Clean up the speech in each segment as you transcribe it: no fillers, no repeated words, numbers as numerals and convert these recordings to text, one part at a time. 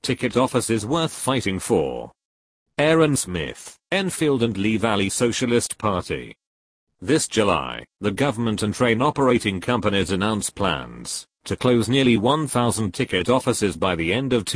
Ticket offices worth fighting for. Aaron Smith, Enfield and Lee Valley Socialist Party. This July, the government and train operating companies announced plans to close nearly 1,000 ticket offices by the end of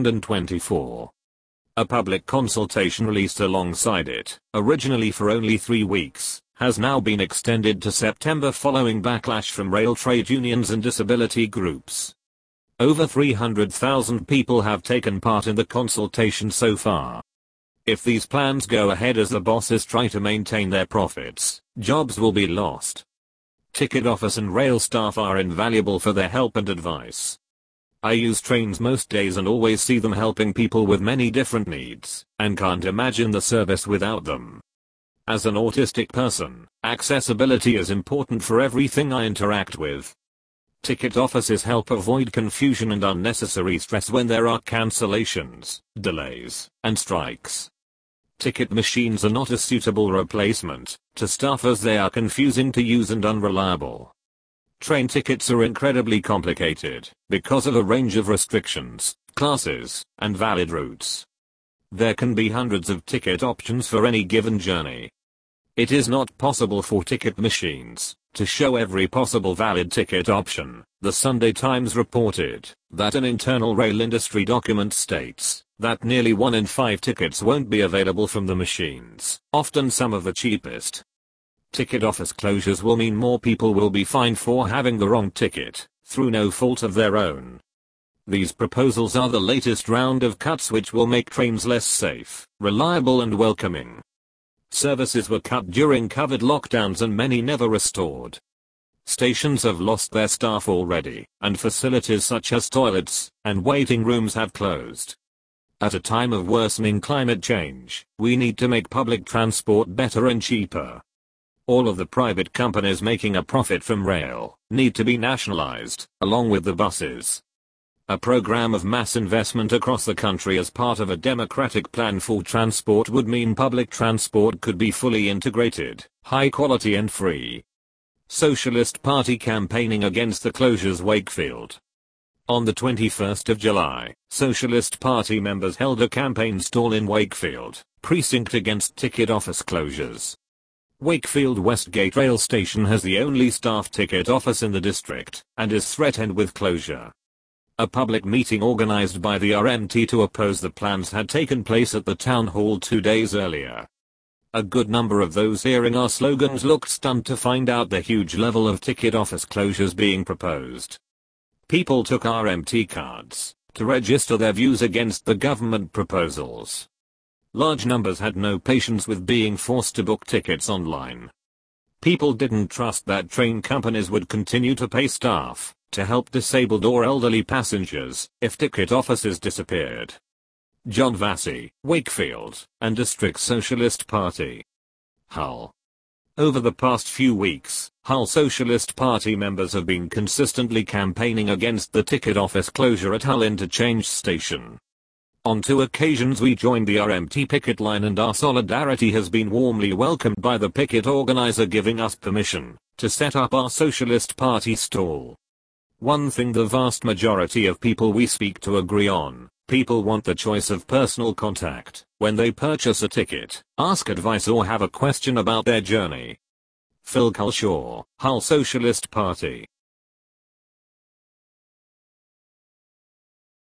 2024. A public consultation released alongside it, originally for only 3 weeks, has now been extended to September following backlash from rail trade unions and disability groups. Over 300,000 people have taken part in the consultation so far. If these plans go ahead as the bosses try to maintain their profits, jobs will be lost. Ticket office and rail staff are invaluable for their help and advice. I use trains most days and always see them helping people with many different needs, and can't imagine the service without them. As an autistic person, accessibility is important for everything I interact with. Ticket offices help avoid confusion and unnecessary stress when there are cancellations, delays, and strikes. Ticket machines are not a suitable replacement to staff as they are confusing to use and unreliable. Train tickets are incredibly complicated because of a range of restrictions, classes, and valid routes. There can be hundreds of ticket options for any given journey. It is not possible for ticket machines to show every possible valid ticket option. The Sunday Times reported that an internal rail industry document states that nearly 1 in 5 tickets won't be available from the machines, often some of the cheapest. Ticket office closures will mean more people will be fined for having the wrong ticket, through no fault of their own. These proposals are the latest round of cuts which will make trains less safe, reliable and welcoming. Services were cut during COVID lockdowns and many never restored. Stations have lost their staff already, and facilities such as toilets and waiting rooms have closed. At a time of worsening climate change, we need to make public transport better and cheaper. All of the private companies making a profit from rail need to be nationalized, along with the buses. A program of mass investment across the country as part of a democratic plan for transport would mean public transport could be fully integrated, high quality and free. Socialist Party campaigning against the closures. Wakefield. On the 21st of July, Socialist Party members held a campaign stall in Wakefield precinct against ticket office closures. Wakefield Westgate Rail Station has the only staffed ticket office in the district and is threatened with closure. A public meeting organized by the RMT to oppose the plans had taken place at the town hall 2 days earlier. A good number of those hearing our slogans looked stunned to find out the huge level of ticket office closures being proposed. People took RMT cards to register their views against the government proposals. Large numbers had no patience with being forced to book tickets online. People didn't trust that train companies would continue to pay staff to help disabled or elderly passengers if ticket offices disappeared. John Vassey, Wakefield, and District Socialist Party. Hull. Over the past few weeks, Hull Socialist Party members have been consistently campaigning against the ticket office closure at Hull Interchange Station. On 2 occasions we joined the RMT picket line and our solidarity has been warmly welcomed by the picket organizer giving us permission to set up our Socialist Party stall. One thing the vast majority of people we speak to agree on: people want the choice of personal contact when they purchase a ticket, ask advice or have a question about their journey. Phil Culshaw, Hull Socialist Party.